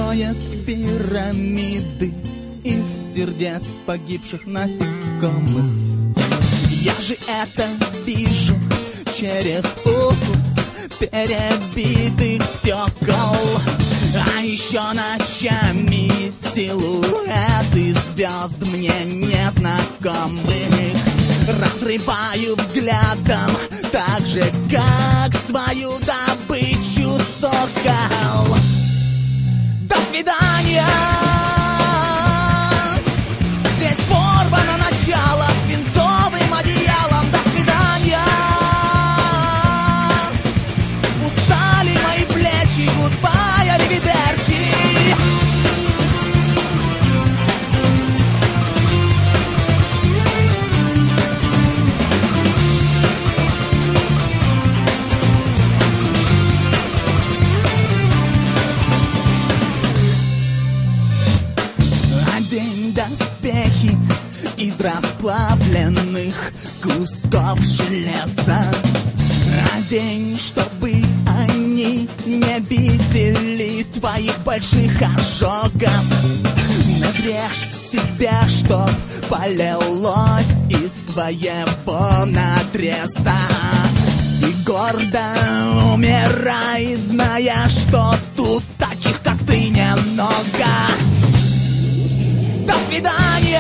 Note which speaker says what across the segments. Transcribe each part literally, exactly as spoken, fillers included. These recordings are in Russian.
Speaker 1: строят пирамиды из сердец погибших насекомых. Я же это вижу через укус перебитых стекол. А еще ночами силуэты звезд мне незнакомых разрываю взглядом, так же, как свою добычу сокол. До свидания! Здесь порвано начало свинцовым одеялом. До свидания! Устали мои плечи, гудбай, аривидерчи. Одень доспехи из расплавленных кусков железа. Одень, чтобы они не видели твоих больших ожогов. Набрежь себя, чтоб полилось из твоего надреза. И гордо умирай, зная, что тут таких, как ты, немного. До свидания!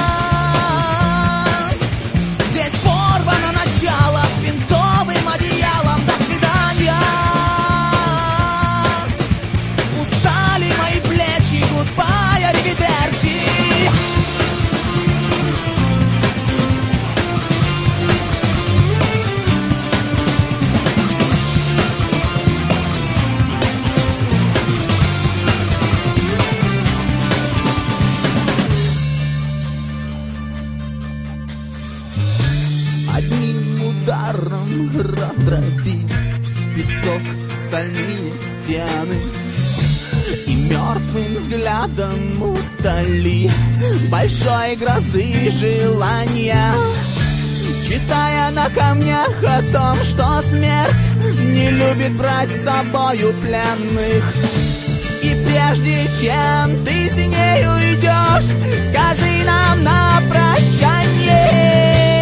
Speaker 1: Здесь порвано начало свинцовым одеялом. До свидания! Устали мои плечи, гудбай, аривидерчи. Одним ударом раздроби в песок стальные стены и мертвым взглядом утоли большой грозы желания, читая на камнях о том, что смерть не любит брать с собою пленных. И прежде чем ты с ней уйдешь, скажи нам на прощание: